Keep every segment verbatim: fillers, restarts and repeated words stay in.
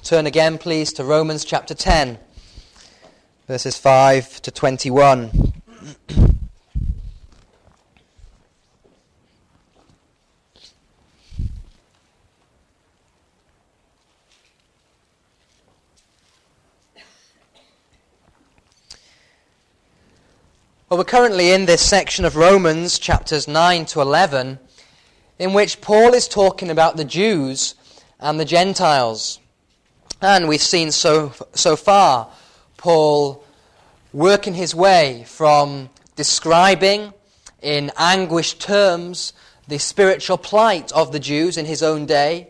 Turn again, please, to Romans chapter ten, verses five to twenty-one. Well, we're currently in this section of Romans, chapters nine to eleven, in which Paul is talking about the Jews and the Gentiles. And we've seen so so far Paul working his way from describing in anguished terms the spiritual plight of the Jews in his own day,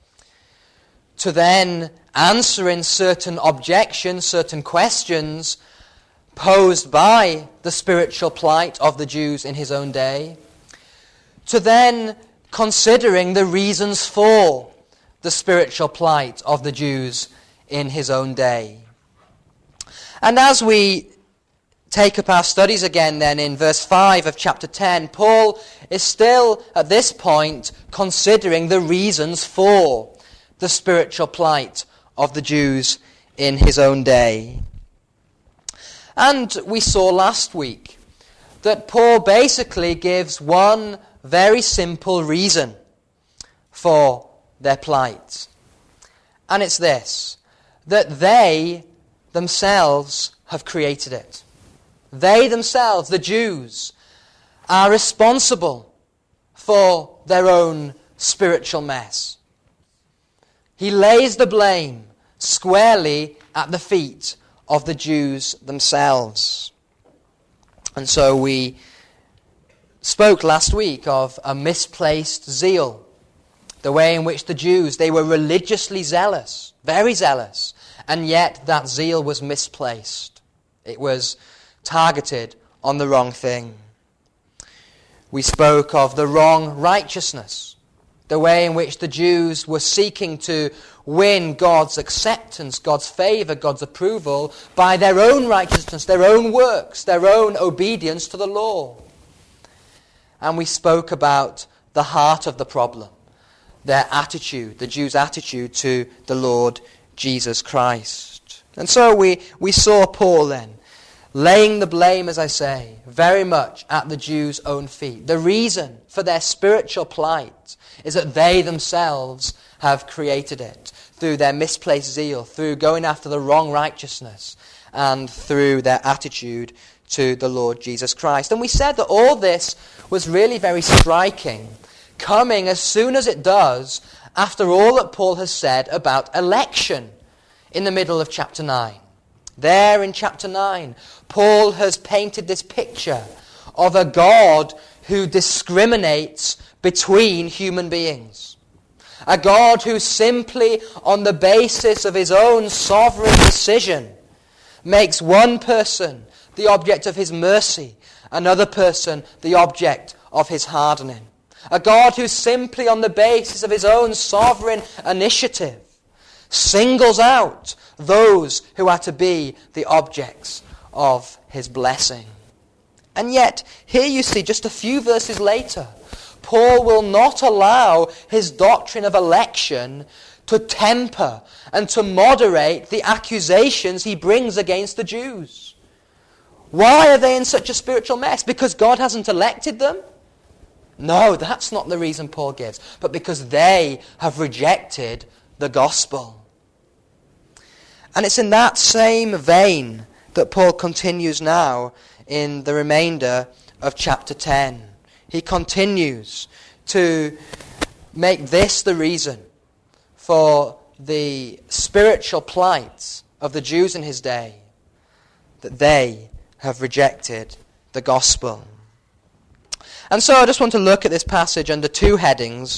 to then answering certain objections, certain questions posed by the spiritual plight of the Jews in his own day, to then considering the reasons for the spiritual plight of the Jews in his own day. And as we take up our studies again then in verse five of chapter ten, Paul is still at this point considering the reasons for the spiritual plight of the Jews in his own day. And we saw last week that Paul basically gives one very simple reason for their plight. And it's this, that they themselves have created it. They themselves, the Jews, are responsible for their own spiritual mess. He lays the blame squarely at the feet of the Jews themselves. And so we spoke last week of a misplaced zeal, the way in which the Jews, they were religiously zealous, very zealous, and yet that zeal was misplaced. It was targeted on the wrong thing. We spoke of the wrong righteousness, the way in which the Jews were seeking to win God's acceptance, God's favour, God's approval by their own righteousness, their own works, their own obedience to the law. And we spoke about the heart of the problem, their attitude, the Jews' attitude to the Lord Jesus Christ. And so we, we saw Paul then laying the blame, as I say, very much at the Jews' own feet. The reason for their spiritual plight is that they themselves have created it through their misplaced zeal, through going after the wrong righteousness, and through their attitude to the Lord Jesus Christ. And we said that all this was really very striking, coming as soon as it does after all that Paul has said about election in the middle of chapter nine. There in chapter nine, Paul has painted this picture of a God who discriminates between human beings. A God who simply, on the basis of his own sovereign decision, makes one person the object of his mercy, another person the object of his hardening. A God who simply, on the basis of his own sovereign initiative, singles out those who are to be the objects of his blessing. And yet, here you see, just a few verses later, Paul will not allow his doctrine of election to temper and to moderate the accusations he brings against the Jews. Why are they in such a spiritual mess? Because God hasn't elected them? No, that's not the reason Paul gives, but because they have rejected the gospel. And it's in that same vein that Paul continues now in the remainder of chapter ten. He continues to make this the reason for the spiritual plight of the Jews in his day, that they have rejected the gospel. And so I just want to look at this passage under two headings.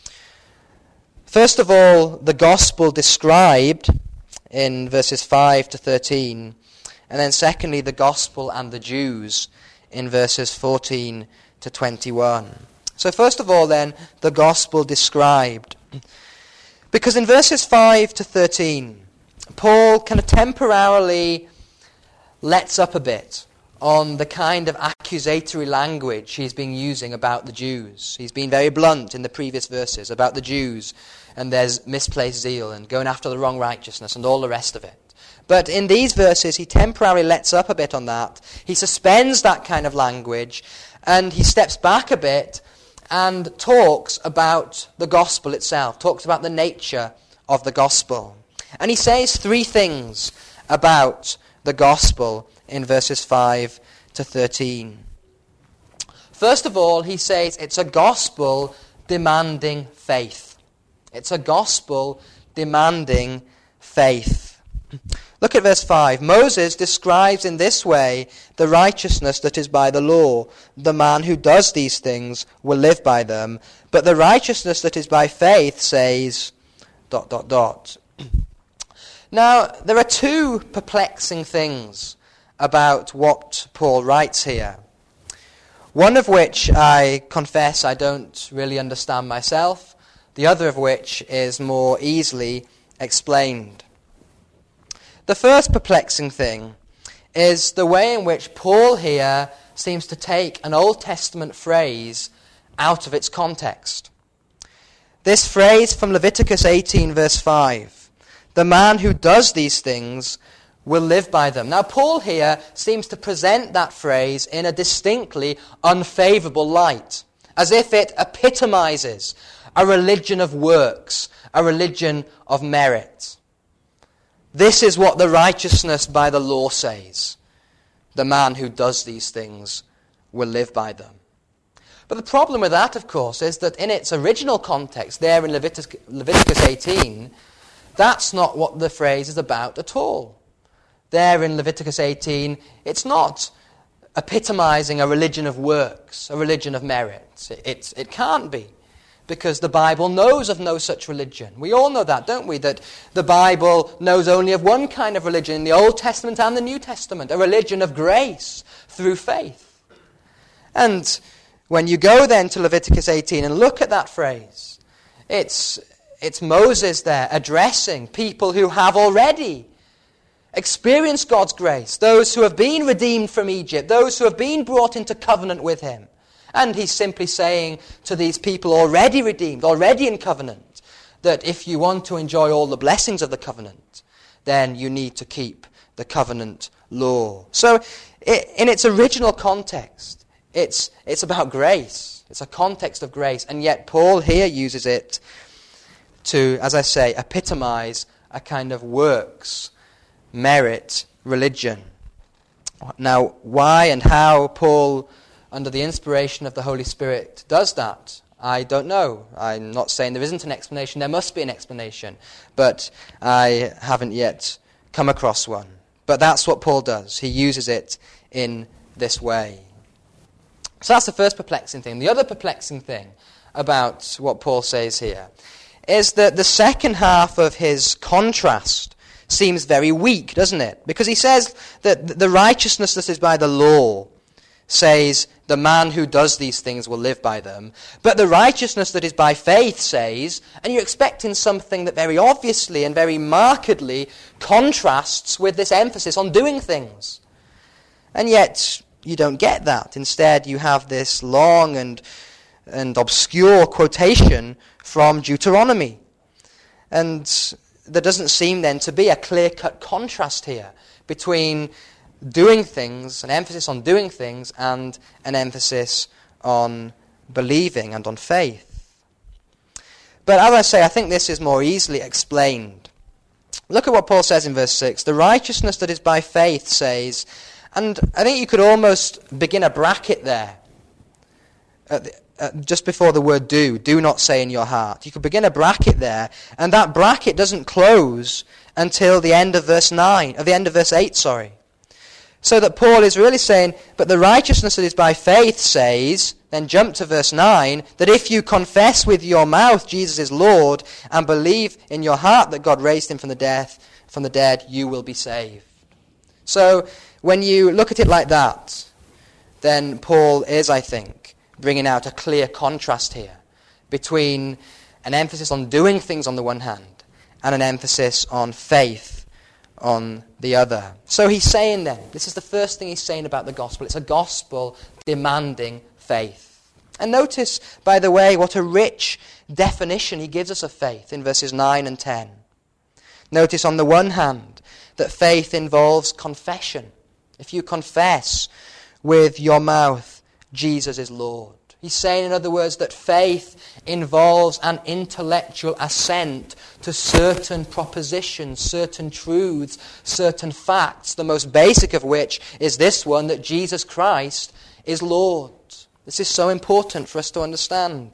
First of all, the gospel described in verses five to thirteen, and then secondly, the gospel and the Jews in verses fourteen to twenty-one. So first of all then, the gospel described. Because in verses five to thirteen, Paul kind of temporarily lets up a bit on the kind of accusatory language he's been using about the Jews. He's been very blunt in the previous verses about the Jews, and there's misplaced zeal and going after the wrong righteousness and all the rest of it. But in these verses, he temporarily lets up a bit on that. He suspends that kind of language, and he steps back a bit and talks about the gospel itself, talks about the nature of the gospel. And he says three things about the gospel in verses five to thirteen. First of all, he says it's a gospel demanding faith. It's a gospel demanding faith. Look at verse five. Moses describes in this way the righteousness that is by the law. The man who does these things will live by them. But the righteousness that is by faith says, dot, dot, dot. Now, there are two perplexing things about what Paul writes here. One of which I confess I don't really understand myself. The other of which is more easily explained. The first perplexing thing is the way in which Paul here seems to take an Old Testament phrase out of its context. This phrase from Leviticus eighteen verse five, the man who does these things will live by them. Now Paul here seems to present that phrase in a distinctly unfavorable light, as if it epitomizes a religion of works, a religion of merit. This is what the righteousness by the law says. The man who does these things will live by them. But the problem with that, of course, is that in its original context, there in Leviticus, Leviticus eighteen, that's not what the phrase is about at all. There in Leviticus eighteen, it's not epitomizing a religion of works, a religion of merit. It, it, it can't be. Because the Bible knows of no such religion. We all know that, don't we? That the Bible knows only of one kind of religion in the Old Testament and the New Testament, a religion of grace through faith. And when you go then to Leviticus eighteen and look at that phrase, it's, it's Moses there addressing people who have already experienced God's grace, those who have been redeemed from Egypt, those who have been brought into covenant with him. And he's simply saying to these people already redeemed, already in covenant, that if you want to enjoy all the blessings of the covenant, then you need to keep the covenant law. So it, in its original context, it's, it's about grace. It's a context of grace. And yet Paul here uses it to, as I say, epitomize a kind of works, merit, religion. Now, why and how Paul, under the inspiration of the Holy Spirit, does that, I don't know. I'm not saying there isn't an explanation. There must be an explanation. But I haven't yet come across one. But that's what Paul does. He uses it in this way. So that's the first perplexing thing. The other perplexing thing about what Paul says here is that the second half of his contrast seems very weak, doesn't it? Because he says that the righteousness that is by the law says the man who does these things will live by them. But the righteousness that is by faith says, and you're expecting something that very obviously and very markedly contrasts with this emphasis on doing things. And yet you don't get that. Instead you have this long and, and obscure quotation from Deuteronomy. And there doesn't seem then to be a clear-cut contrast here between doing things, an emphasis on doing things, and an emphasis on believing and on faith. But as I say, I think this is more easily explained. Look at what Paul says in verse six. The righteousness that is by faith says, and I think you could almost begin a bracket there, at the, uh, just before the word do, do not say in your heart. You could begin a bracket there, and that bracket doesn't close until the end of verse nine, of the end of verse eight, sorry. So that Paul is really saying, but the righteousness that is by faith says, then jump to verse nine, that if you confess with your mouth Jesus is Lord and believe in your heart that God raised him from the death, from the dead, you will be saved. So when you look at it like that, then Paul is, I think, bringing out a clear contrast here between an emphasis on doing things on the one hand and an emphasis on faith on the other. So he's saying then, this is the first thing he's saying about the gospel. It's a gospel demanding faith. And notice, by the way, what a rich definition he gives us of faith in verses nine and ten. Notice on the one hand that faith involves confession. If you confess with your mouth, Jesus is Lord. He's saying, in other words, that faith involves an intellectual assent to certain propositions, certain truths, certain facts, the most basic of which is this one, that Jesus Christ is Lord. This is so important for us to understand.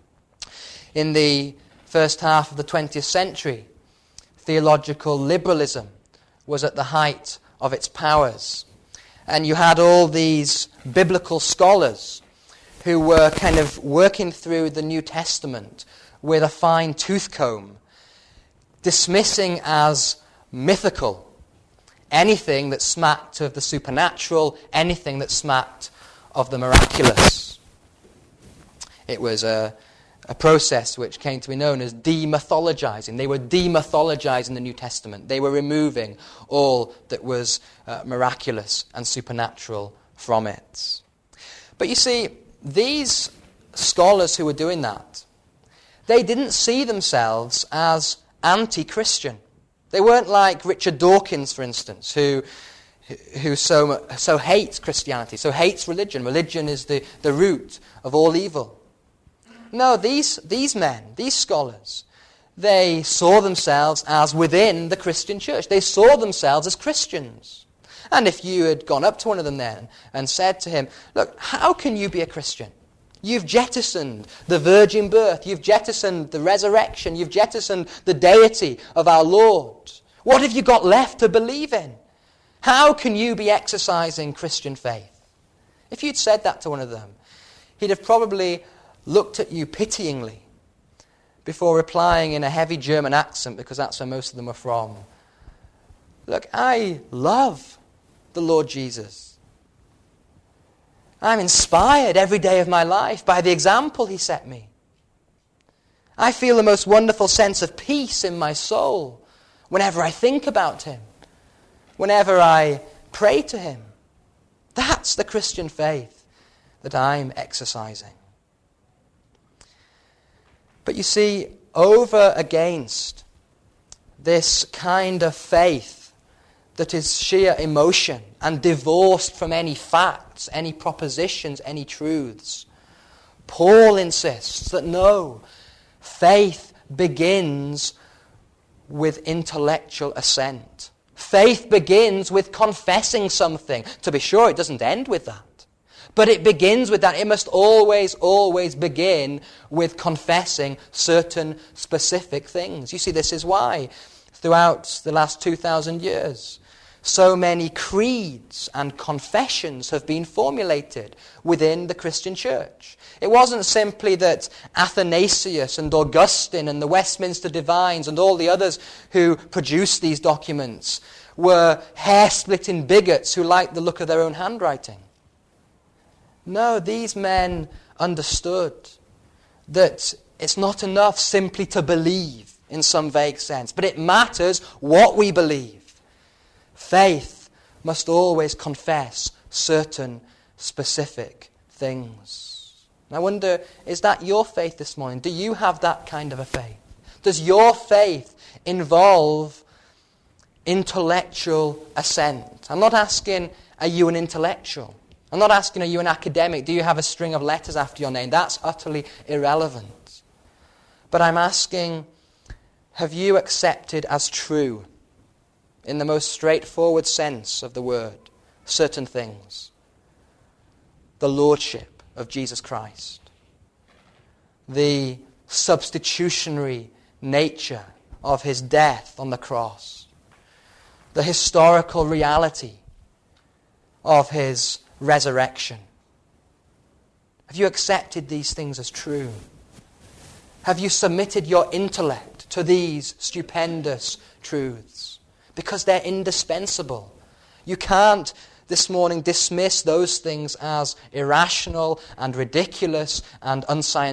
In the first half of the twentieth century, theological liberalism was at the height of its powers. And you had all these biblical scholars who were kind of working through the New Testament with a fine tooth comb, dismissing as mythical anything that smacked of the supernatural, anything that smacked of the miraculous. It was a, a process which came to be known as demythologizing. They were demythologizing the New Testament. They were removing all that was uh, miraculous and supernatural from it. But you see, these scholars who were doing that, they didn't see themselves as anti-Christian. They weren't like Richard Dawkins, for instance, who who so so hates Christianity, so hates religion. Religion is the, the root of all evil. No, these these men, these scholars, they saw themselves as within the Christian church. They saw themselves as Christians. And if you had gone up to one of them then and said to him, look, how can you be a Christian? You've jettisoned the virgin birth. You've jettisoned the resurrection. You've jettisoned the deity of our Lord. What have you got left to believe in? How can you be exercising Christian faith? If you'd said that to one of them, he'd have probably looked at you pityingly before replying in a heavy German accent, because that's where most of them are from. Look, I love the Lord Jesus. I'm inspired every day of my life by the example he set me. I feel the most wonderful sense of peace in my soul whenever I think about him, whenever I pray to him. That's the Christian faith that I'm exercising. But you see, over against this kind of faith that is sheer emotion and divorced from any facts, any propositions, any truths, Paul insists that no, faith begins with intellectual assent. Faith begins with confessing something. To be sure, it doesn't end with that. But it begins with that. It must always, always begin with confessing certain specific things. You see, this is why throughout the last two thousand years, so many creeds and confessions have been formulated within the Christian church. It wasn't simply that Athanasius and Augustine and the Westminster Divines and all the others who produced these documents were hair-splitting bigots who liked the look of their own handwriting. No, these men understood that it's not enough simply to believe in some vague sense, but it matters what we believe. Faith must always confess certain specific things. And I wonder, is that your faith this morning? Do you have that kind of a faith? Does your faith involve intellectual assent? I'm not asking, are you an intellectual? I'm not asking, are you an academic? Do you have a string of letters after your name? That's utterly irrelevant. But I'm asking, have you accepted as true, in the most straightforward sense of the word, certain things? The lordship of Jesus Christ, the substitutionary nature of his death on the cross, the historical reality of his resurrection. Have you accepted these things as true? Have you submitted your intellect to these stupendous truths? Because they're indispensable. You can't this morning dismiss those things as irrational and ridiculous and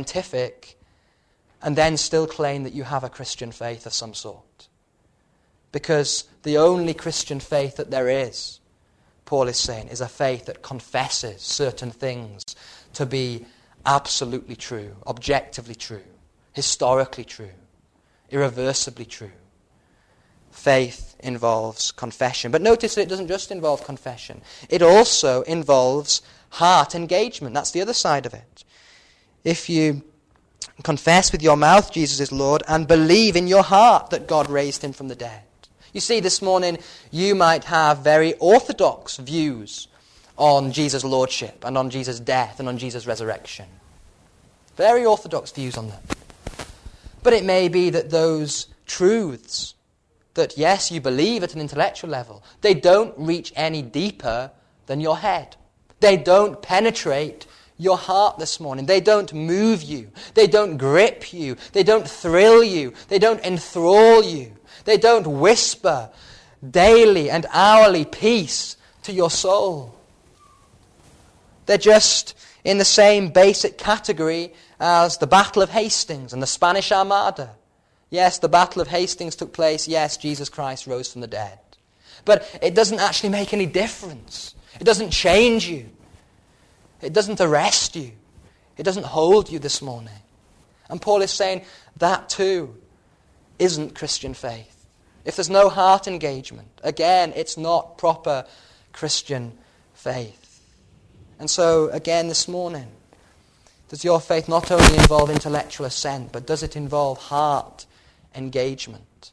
unscientific and then still claim that you have a Christian faith of some sort. Because the only Christian faith that there is, Paul is saying, is a faith that confesses certain things to be absolutely true, objectively true, historically true, irreversibly true. Faith involves confession. But notice that it doesn't just involve confession. It also involves heart engagement. That's the other side of it. If you confess with your mouth Jesus is Lord and believe in your heart that God raised him from the dead. You see, this morning you might have very orthodox views on Jesus' lordship and on Jesus' death and on Jesus' resurrection. Very orthodox views on them. But it may be that those truths that, yes, you believe at an intellectual level, they don't reach any deeper than your head. They don't penetrate your heart this morning. They don't move you. They don't grip you. They don't thrill you. They don't enthrall you. They don't whisper daily and hourly peace to your soul. They're just in the same basic category as the Battle of Hastings and the Spanish Armada. Yes, the Battle of Hastings took place. Yes, Jesus Christ rose from the dead. But it doesn't actually make any difference. It doesn't change you. It doesn't arrest you. It doesn't hold you this morning. And Paul is saying that too isn't Christian faith. If there's no heart engagement, again, it's not proper Christian faith. And so, again, this morning, does your faith not only involve intellectual assent, but does it involve heart engagement?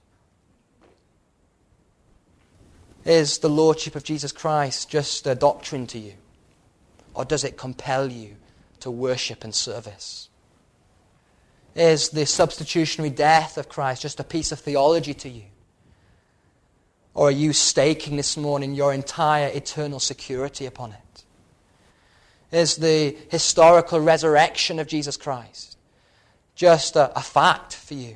Is the lordship of Jesus Christ just a doctrine to you? Or does it compel you to worship and service? Is the substitutionary death of Christ just a piece of theology to you? Or are you staking this morning your entire eternal security upon it? Is the historical resurrection of Jesus Christ just a, a fact for you?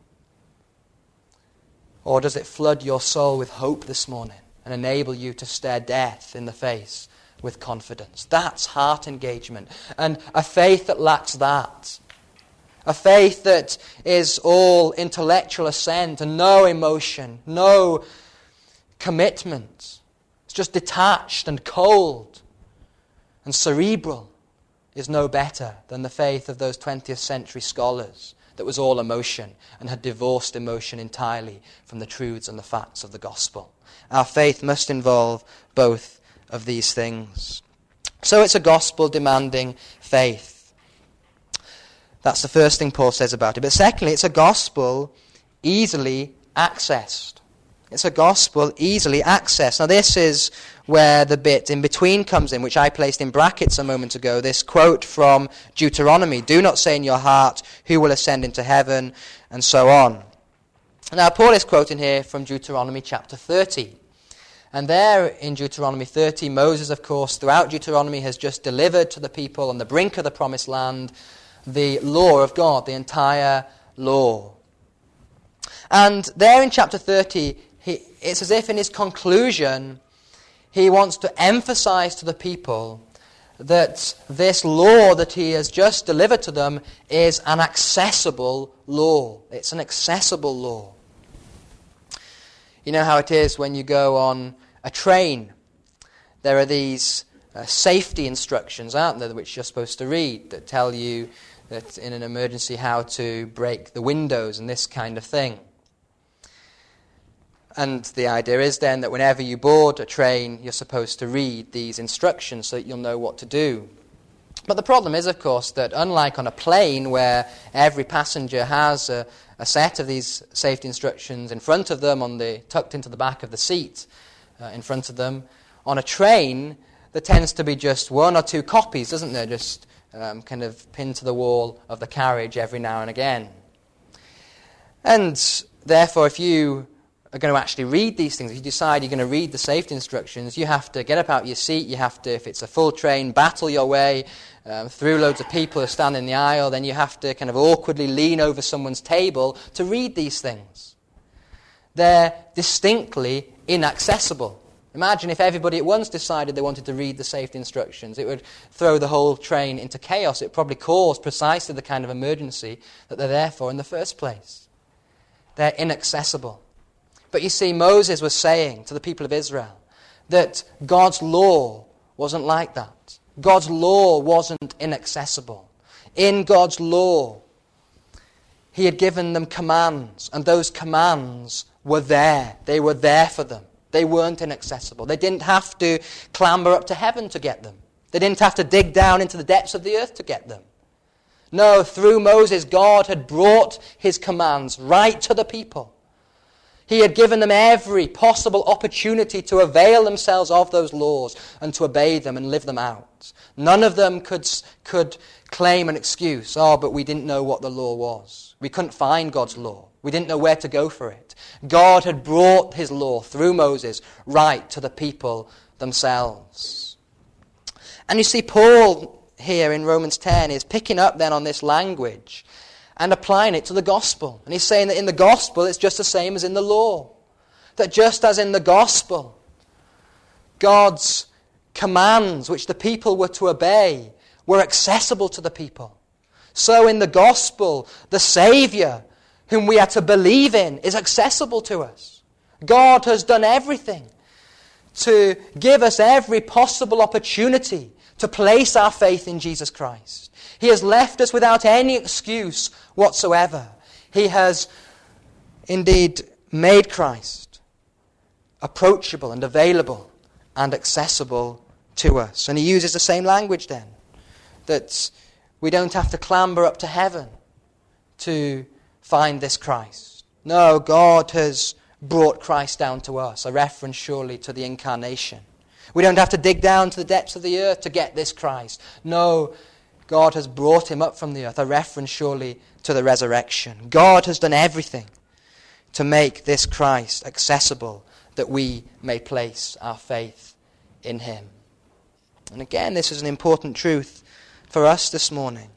Or does it flood your soul with hope this morning and enable you to stare death in the face with confidence? That's heart engagement. And a faith that lacks that, a faith that is all intellectual assent and no emotion, no commitment, it's just detached and cold and cerebral, is no better than the faith of those twentieth century scholars that was all emotion and had divorced emotion entirely from the truths and the facts of the gospel. Our faith must involve both of these things. So it's a gospel-demanding faith. That's the first thing Paul says about it. But secondly, it's a gospel easily accessed. It's a gospel easily accessed. Now this is where the bit in between comes in, which I placed in brackets a moment ago. This quote from Deuteronomy, "Do not say in your heart, who will ascend into heaven," and so on. Now Paul is quoting here from Deuteronomy chapter thirty. And there in Deuteronomy thirty, Moses, of course, throughout Deuteronomy has just delivered to the people on the brink of the promised land the law of God, the entire law. And there in chapter thirty, he, it's as if in his conclusion, he wants to emphasize to the people that this law that he has just delivered to them is an accessible law. It's an accessible law. You know how it is when you go on a train. There are these uh, safety instructions, aren't there, which you're supposed to read, that tell you that in an emergency how to break the windows and this kind of thing. And the idea is then that whenever you board a train, you're supposed to read these instructions so that you'll know what to do. But the problem is, of course, that unlike on a plane where every passenger has a, a set of these safety instructions in front of them, on the tucked into the back of the seat uh, in front of them, on a train there tends to be just one or two copies, doesn't there, just um, kind of pinned to the wall of the carriage every now and again. And therefore, if you are going to actually read these things, if you decide you're going to read the safety instructions, you have to get up out of your seat, you have to, if it's a full train, battle your way um, through loads of people who stand in the aisle, then you have to kind of awkwardly lean over someone's table to read these things. They're distinctly inaccessible. Imagine if everybody at once decided they wanted to read the safety instructions. It would throw the whole train into chaos. It would probably cause precisely the kind of emergency that they're there for in the first place. They're inaccessible. But you see, Moses was saying to the people of Israel that God's law wasn't like that. God's law wasn't inaccessible. In God's law, he had given them commands, and those commands were there. They were there for them. They weren't inaccessible. They didn't have to clamber up to heaven to get them. They didn't have to dig down into the depths of the earth to get them. No, through Moses, God had brought his commands right to the people. He had given them every possible opportunity to avail themselves of those laws and to obey them and live them out. None of them could, could claim an excuse. Oh, but we didn't know what the law was. We couldn't find God's law. We didn't know where to go for it. God had brought his law through Moses right to the people themselves. And you see, Paul here in Romans ten is picking up then on this language and applying it to the gospel. And he's saying that in the gospel it's just the same as in the law. That just as in the gospel, God's commands which the people were to obey were accessible to the people. So in the gospel, the Saviour whom we are to believe in is accessible to us. God has done everything to give us every possible opportunity to place our faith in Jesus Christ. He has left us without any excuse whatsoever. He has indeed made Christ approachable and available and accessible to us. And he uses the same language then, that we don't have to clamber up to heaven to find this Christ. No, God has brought Christ down to us, a reference surely to the incarnation. We don't have to dig down to the depths of the earth to get this Christ. No, God has brought him up from the earth, a reference surely to the resurrection. God has done everything to make this Christ accessible that we may place our faith in him. And again, this is an important truth for us this morning.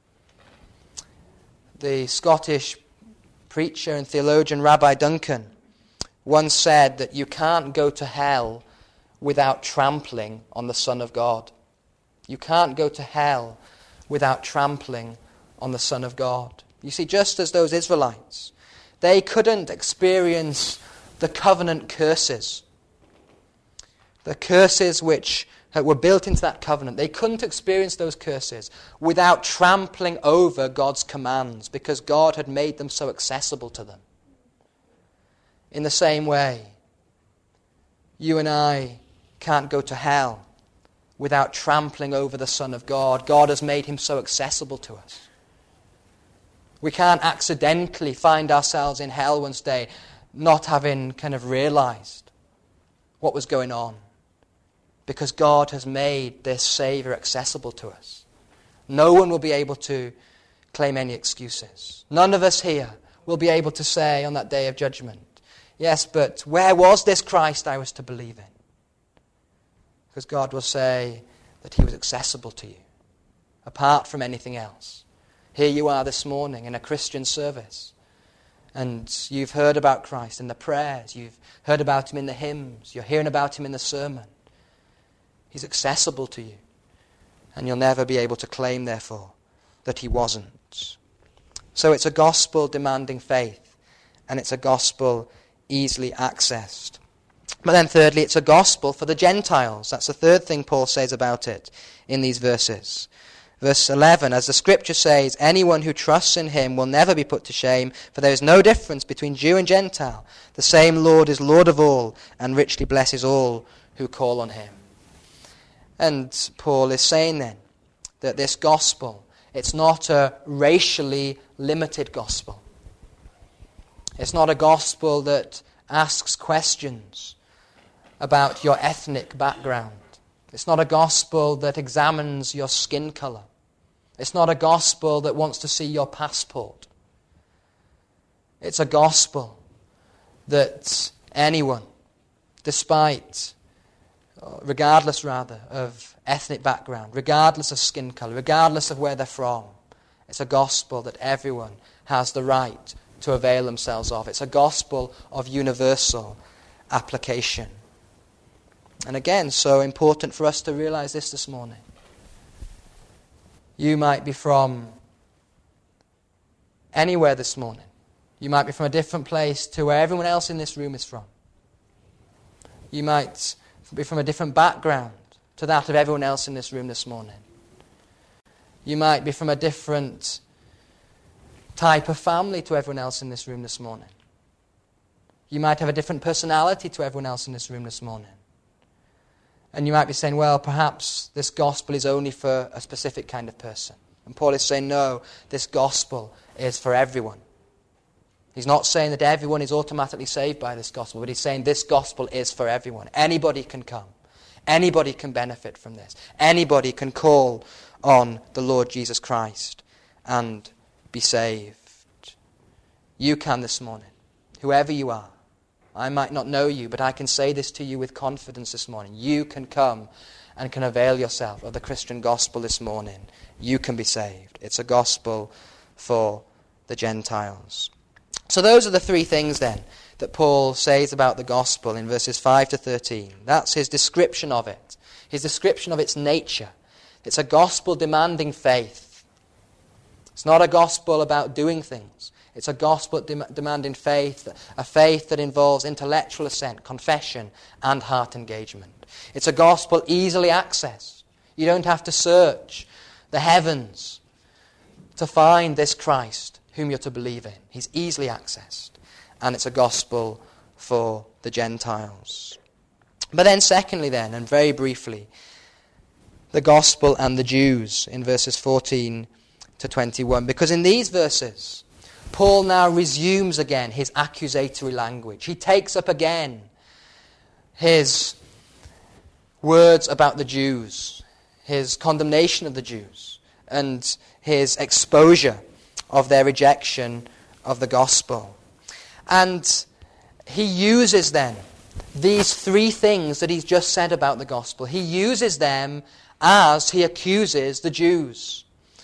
The Scottish preacher and theologian Rabbi Duncan once said that you can't go to hell without trampling on the Son of God. You can't go to hell without trampling on the Son of God. You see, just as those Israelites, they couldn't experience the covenant curses, the curses which were built into that covenant. They couldn't experience those curses without trampling over God's commands, because God had made them so accessible to them. In the same way, you and I can't go to hell without trampling over the Son of God. God has made him so accessible to us. We can't accidentally find ourselves in hell one day not having kind of realized what was going on, because God has made this Saviour accessible to us. No one will be able to claim any excuses. None of us here will be able to say on that day of judgment, yes, but where was this Christ I was to believe in? Because God will say that he was accessible to you, apart from anything else. Here you are this morning in a Christian service, and you've heard about Christ in the prayers, you've heard about him in the hymns, you're hearing about him in the sermon. He's accessible to you, and you'll never be able to claim, therefore, that he wasn't. So it's a gospel demanding faith, and it's a gospel easily accessed. But then thirdly, it's a gospel for the Gentiles. That's the third thing Paul says about it in these verses. Verse eleven, as the scripture says, anyone who trusts in him will never be put to shame, for there is no difference between Jew and Gentile. The same Lord is Lord of all, and richly blesses all who call on him. And Paul is saying then that this gospel, it's not a racially limited gospel. It's not a gospel that asks questions about your ethnic background. It's not a gospel that examines your skin color. It's not a gospel that wants to see your passport. It's a gospel that anyone, despite, regardless rather, of ethnic background, regardless of skin color, regardless of where they're from, it's a gospel that everyone has the right to avail themselves of. It's a gospel of universal application. And again, so important for us to realize this this morning. You might be from anywhere this morning. You might be from a different place to where everyone else in this room is from. You might be from a different background to that of everyone else in this room this morning. You might be from a different type of family to everyone else in this room this morning. You might have a different personality to everyone else in this room this morning. And you might be saying, well, perhaps this gospel is only for a specific kind of person. And Paul is saying, no, this gospel is for everyone. He's not saying that everyone is automatically saved by this gospel, but he's saying this gospel is for everyone. Anybody can come. Anybody can benefit from this. Anybody can call on the Lord Jesus Christ and be saved. You can this morning, whoever you are. I might not know you, but I can say this to you with confidence this morning. You can come and can avail yourself of the Christian gospel this morning. You can be saved. It's a gospel for the Gentiles. So those are the three things then that Paul says about the gospel in verses five to thirteen. That's his description of it. His description of its nature. It's a gospel demanding faith. It's not a gospel about doing things. It's a gospel dem- demanding faith, a faith that involves intellectual assent, confession, and heart engagement. It's a gospel easily accessed. You don't have to search the heavens to find this Christ whom you're to believe in. He's easily accessed. And it's a gospel for the Gentiles. But then secondly then, and very briefly, the gospel and the Jews in verses fourteen to twenty-one. Because in these verses, Paul now resumes again his accusatory language. He takes up again his words about the Jews, his condemnation of the Jews, and his exposure of their rejection of the gospel. And he uses then these three things that he's just said about the gospel. He uses them as he accuses the Jews.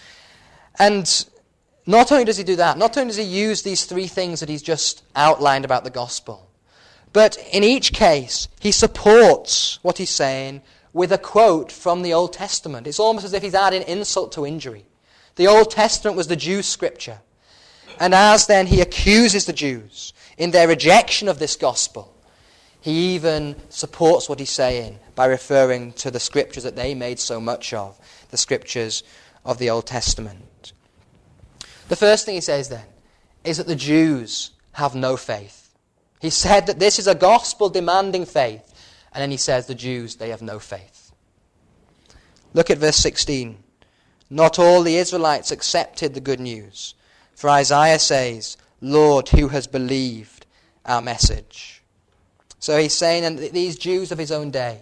And not only does he do that, not only does he use these three things that he's just outlined about the gospel, but in each case he supports what he's saying with a quote from the Old Testament. It's almost as if he's adding insult to injury. The Old Testament was the Jews' scripture. And as then he accuses the Jews in their rejection of this gospel, he even supports what he's saying by referring to the scriptures that they made so much of, the scriptures of the Old Testament. The first thing he says then is that the Jews have no faith. He said that this is a gospel demanding faith, and then he says the Jews, they have no faith. Look at verse sixteen. Not all the Israelites accepted the good news. For Isaiah says, Lord, who has believed our message? So he's saying that these Jews of his own day,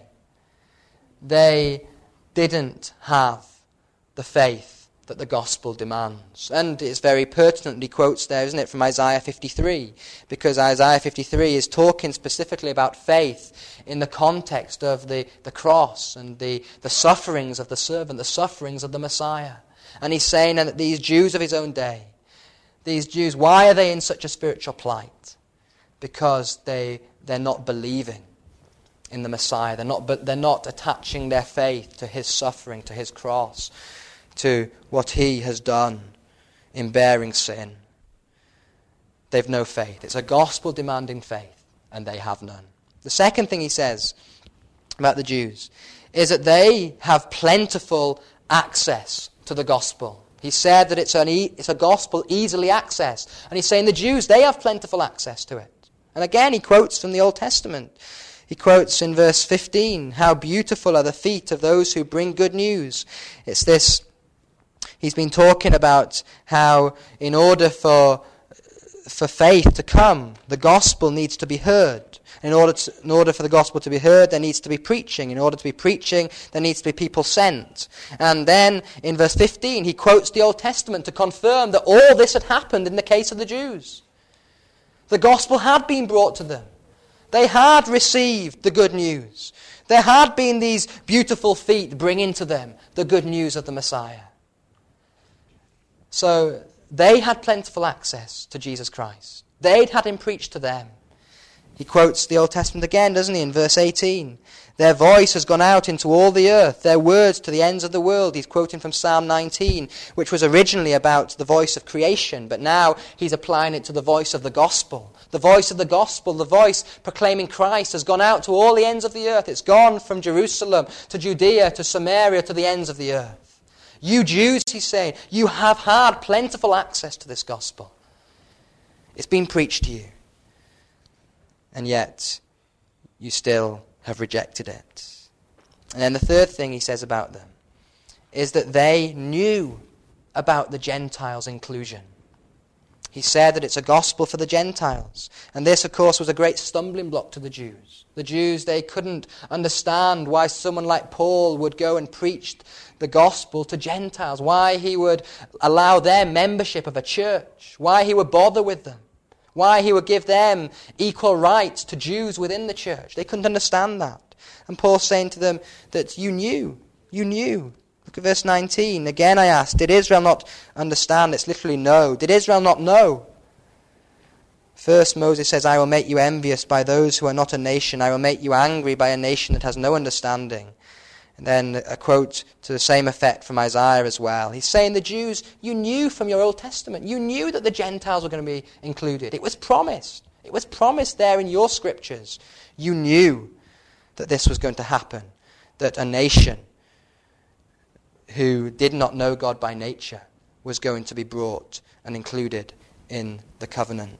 they didn't have the faith that the gospel demands. And it's very pertinent, he quotes there, isn't it, from Isaiah fifty-three, because Isaiah fifty-three is talking specifically about faith in the context of the, the cross and the, the sufferings of the servant, the sufferings of the Messiah. And he's saying that these Jews of his own day, these Jews, why are they in such a spiritual plight? Because they, they're not believing in the Messiah. They're not, but they're not attaching their faith to his suffering, to his cross, to what he has done in bearing sin. They've no faith. It's a gospel-demanding faith, and they have none. The second thing he says about the Jews is that they have plentiful access to the gospel. He said that it's, an e- it's a gospel easily accessed. And he's saying the Jews, they have plentiful access to it. And again, he quotes from the Old Testament. He quotes in verse fifteen, how beautiful are the feet of those who bring good news. It's this, he's been talking about how in order for, for faith to come, the gospel needs to be heard. In order, to, in order for the gospel to be heard, there needs to be preaching. In order to be preaching, there needs to be people sent. And then in verse fifteen, he quotes the Old Testament to confirm that all this had happened in the case of the Jews. The gospel had been brought to them. They had received the good news. There had been these beautiful feet bringing to them the good news of the Messiah. So they had plentiful access to Jesus Christ. They'd had him preached to them. He quotes the Old Testament again, doesn't he, in verse eighteen? Their voice has gone out into all the earth, their words to the ends of the world. He's quoting from Psalm nineteen, which was originally about the voice of creation, but now he's applying it to the voice of the gospel. The voice of the gospel, the voice proclaiming Christ, has gone out to all the ends of the earth. It's gone from Jerusalem to Judea to Samaria to the ends of the earth. You Jews, he's saying, you have had plentiful access to this gospel. It's been preached to you. And yet, you still have rejected it. And then the third thing he says about them is that they knew about the Gentiles' inclusion. He said that it's a gospel for the Gentiles. And this, of course, was a great stumbling block to the Jews. The Jews, they couldn't understand why someone like Paul would go and preach the gospel to Gentiles, why he would allow their membership of a church, why he would bother with them, why he would give them equal rights to Jews within the church. They couldn't understand that. And Paul's saying to them that you knew, you knew. Look at verse nineteen. Again I ask, did Israel not understand? It's literally no. Did Israel not know? First Moses says, I will make you envious by those who are not a nation. I will make you angry by a nation that has no understanding. And then a quote to the same effect from Isaiah as well. He's saying the Jews, you knew from your Old Testament, you knew that the Gentiles were going to be included. It was promised. It was promised there in your scriptures. You knew that this was going to happen, that a nation who did not know God by nature was going to be brought and included in the covenant.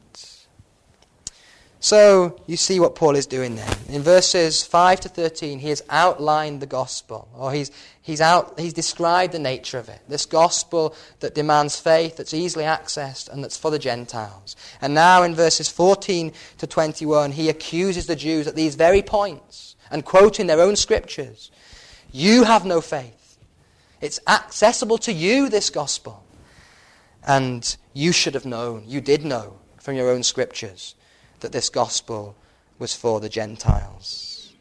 So, you see what Paul is doing there. In verses five to thirteen, he has outlined the gospel, or he's he's out he's described the nature of it. This gospel that demands faith, that's easily accessed, and that's for the Gentiles. And now in verses fourteen to twenty-one, he accuses the Jews at these very points, and quoting their own scriptures, you have no faith. It's accessible to you, this gospel. And you should have known, you did know from your own scriptures, that this gospel was for the Gentiles.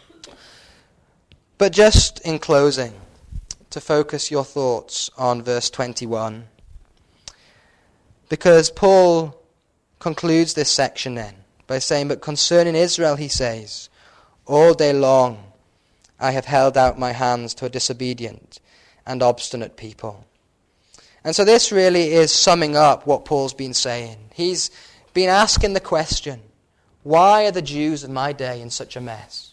But just in closing, to focus your thoughts on verse twenty-one, because Paul concludes this section then by saying, but concerning Israel, he says, all day long I have held out my hands to a disobedient and obstinate people. And so this really is summing up what Paul's been saying. He's been asking the question, why are the Jews of my day in such a mess?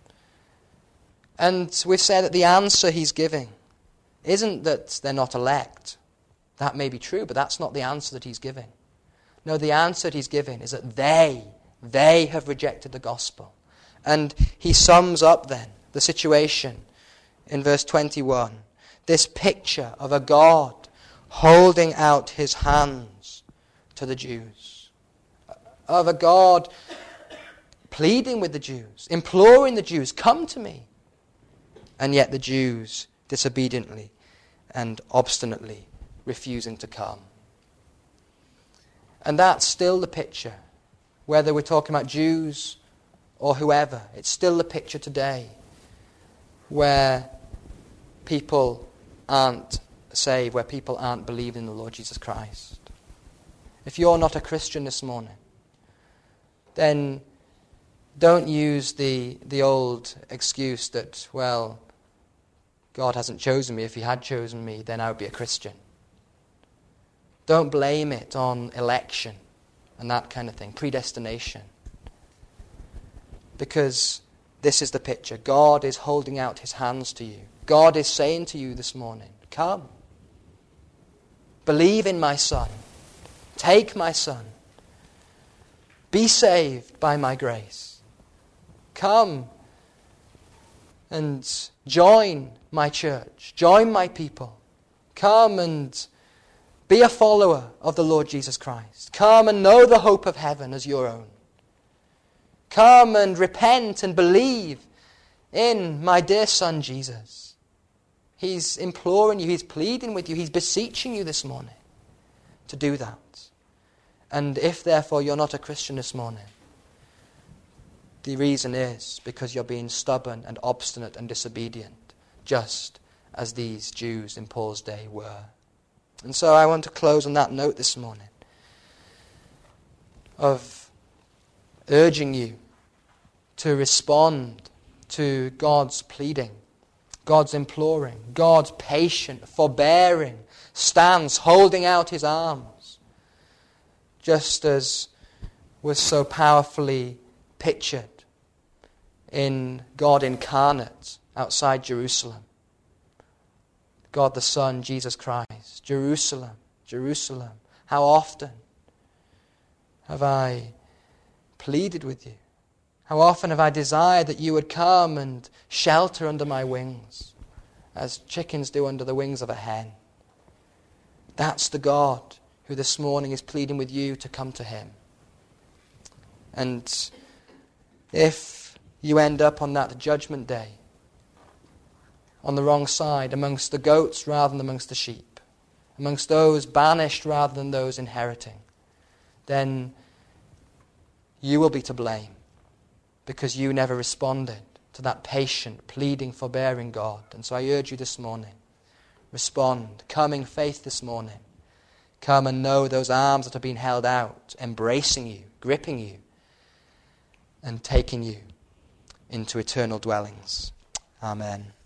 And we've said that the answer he's giving isn't that they're not elect. That may be true, but that's not the answer that he's giving. No, the answer that he's giving is that they, they have rejected the gospel. And he sums up then the situation in verse twenty-one. This picture of a God holding out his hands to the Jews. Of a God pleading with the Jews, imploring the Jews, come to me. And yet the Jews disobediently and obstinately refusing to come. And that's still the picture, whether we're talking about Jews or whoever. It's still the picture today where people aren't saved, where people aren't believing in the Lord Jesus Christ. If you're not a Christian this morning, then don't use the the old excuse that, well, God hasn't chosen me. If he had chosen me, then I would be a Christian. Don't blame it on election and that kind of thing, predestination. Because this is the picture. God is holding out his hands to you. God is saying to you this morning, come. Believe in my Son. Take my Son. Be saved by my grace. Come and join my church. Join my people. Come and be a follower of the Lord Jesus Christ. Come and know the hope of heaven as your own. Come and repent and believe in my dear Son Jesus. He's imploring you, he's pleading with you, he's beseeching you this morning to do that. And if, therefore, you're not a Christian this morning, the reason is because you're being stubborn and obstinate and disobedient, just as these Jews in Paul's day were. And so I want to close on that note this morning of urging you to respond to God's pleading, God's imploring, God's patient, forbearing stance, holding out his arms, just as was so powerfully pictured in God incarnate outside Jerusalem. God the Son, Jesus Christ. Jerusalem, Jerusalem, how often have I pleaded with you? How often have I desired that you would come and shelter under my wings, as chickens do under the wings of a hen? That's the God who this morning is pleading with you to come to him. And if you end up on that judgment day, on the wrong side, amongst the goats rather than amongst the sheep, amongst those banished rather than those inheriting, then you will be to blame, because you never responded to that patient, pleading, forbearing God. And so I urge you this morning, respond. Come in faith this morning. Come and know those arms that have been held out, embracing you, gripping you, and taking you into eternal dwellings. Amen.